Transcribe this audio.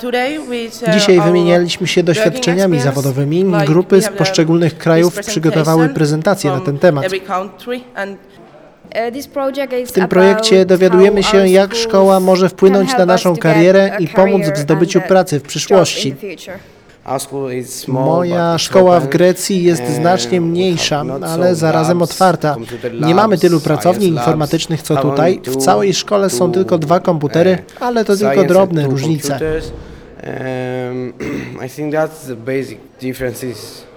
Dzisiaj wymienialiśmy się doświadczeniami zawodowymi. Grupy z poszczególnych krajów przygotowały prezentacje na ten temat. W tym projekcie dowiadujemy się, jak szkoła może wpłynąć na naszą karierę i pomóc w zdobyciu pracy w przyszłości. Moja szkoła w Grecji jest znacznie mniejsza, ale zarazem otwarta. Nie mamy tylu pracowni informatycznych co tutaj. W całej szkole są tylko 2 komputery, ale to tylko drobne różnice.